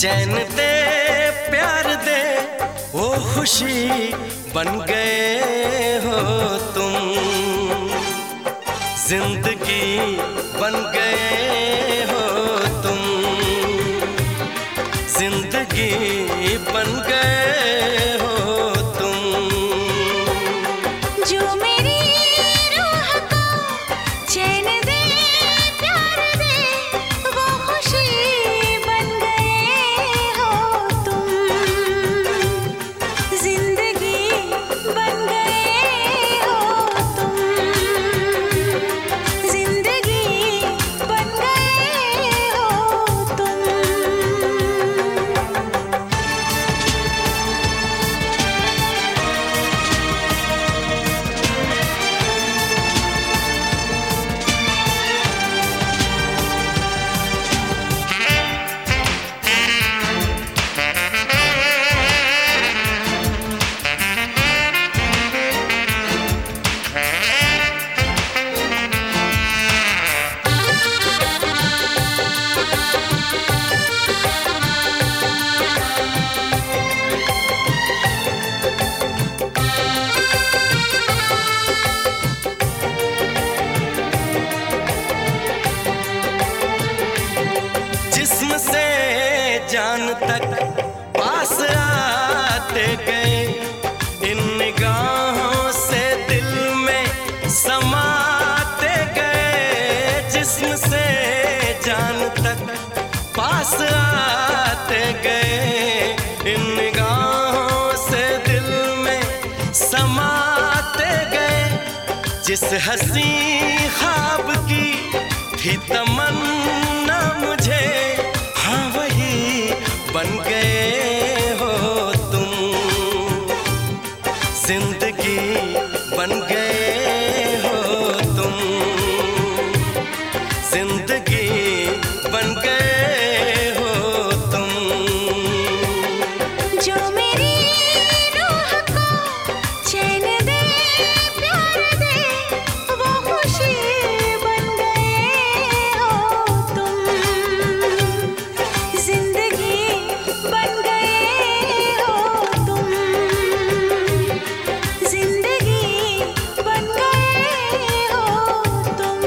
चैन दे प्यार दे वो खुशी बन गए हो तुम, जिंदगी बन गए हो तुम, जिंदगी बन गए हो तुम। जो मेरी रूह को चैन दे प्यार दे वो खुशी बन गए हो तुम, जिंदगी बन गए हो तुम, जिंदगी बन गए हो तुम। जिस्म से जान तक पास आते गए, इन निगाहों से दिल में समाते गए। जिस्म से जान तक पास आते गए, इन निगाहों से दिल में समाते गए। जिस हंसी ख्वाब की थी तमन्ना मुझे, हाँ वही बन गए हो तुम, जिंदगी बन गए हो तुम, जिंदगी बन गए हो तुम। जो मेरी रूह को चैन दे प्यार दे वो खुशी बन गए हो तुम, जिंदगी बन गए हो तुम, जिंदगी बन गए हो तुम।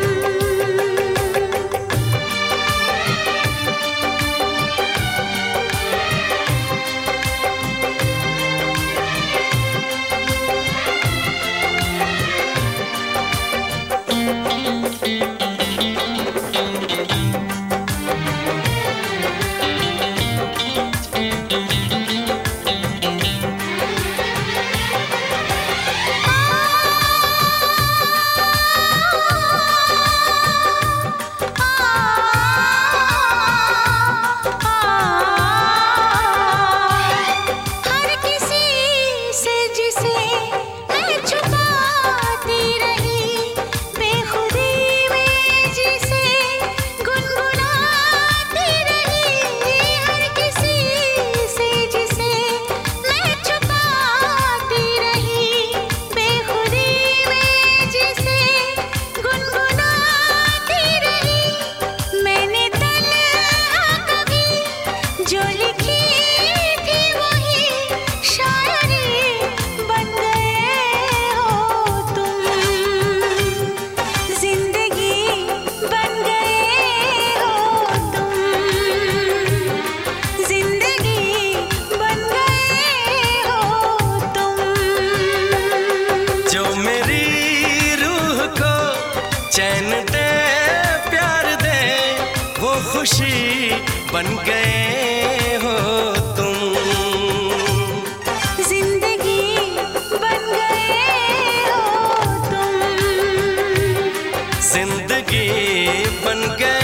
हर किसी से जिसे मैं छुपाती रही, बेखुदी में जिसे गुनगुनाती रही। हर किसी से जिसे मैं छुपाती रही, बेखुदी में जिसे गुनगुनाती रही। मैंने तन्हा कभी जो लिखी थी वही शायरी बन गए हो तुम, जिंदगी बन गए हो तुम, जिंदगी बन गए हो तुम। जो मेरी रूह को चैन दे प्यार दे वो खुशी बन गए हो तुम, जिंदगी बन गए हो तुम, जिंदगी बन गए